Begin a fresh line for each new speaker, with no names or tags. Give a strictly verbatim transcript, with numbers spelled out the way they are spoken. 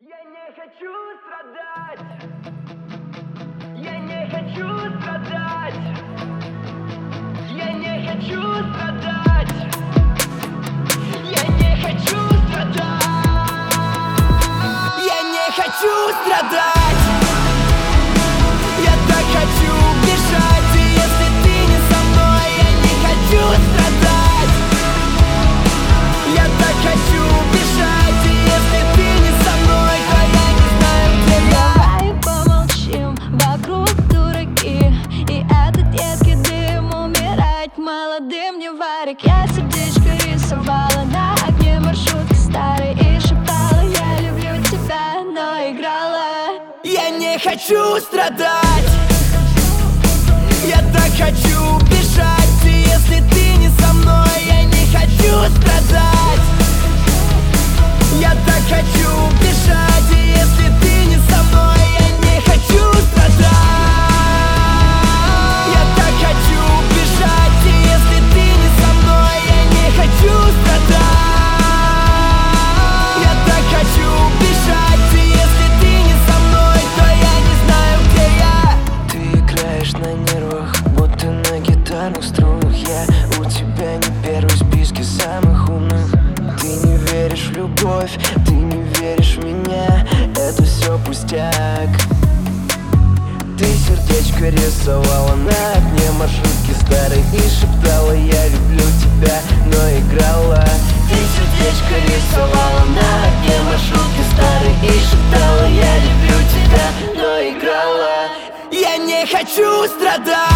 Я не хочу страдать. Я не хочу страдать. Я не хочу страдать. Я не хочу страдать. Я не хочу страдать. Я так хочу бежать, и если ты не со мной, я не хочу страдать. Я так хочу бежать, и если ты не со мной, то я не знаю, где я.
Давай помолчим, вокруг дураки, и этот едкий дым умирать молодым не варик. Я сердечко рисовала на огне маршрутки старой и шептала: я люблю тебя, но играла.
Я не хочу страдать. Я так хочу бежать, и если ты не со мной, я не хочу страдать. Я так хочу бежать, и если ты не со мной, я не хочу страдать. Я так хочу бежать, и если ты не со мной, я не хочу страдать. Я так хочу бежать, и если ты не со мной, то я не знаю, где я.
Ты играешь на нервах, будто на гитарных струнах. Я у тебя не первый в списке самых умных. Ты не веришь в любовь, ты не веришь в меня, это все пустяк. Ты сердечко рисовала на окне маршрутки старой и шептала: я люблю тебя, но играла. Ты сердечко рисовала на окне маршрутки старой и шептала: я люблю тебя, но играла.
Я не хочу страдать.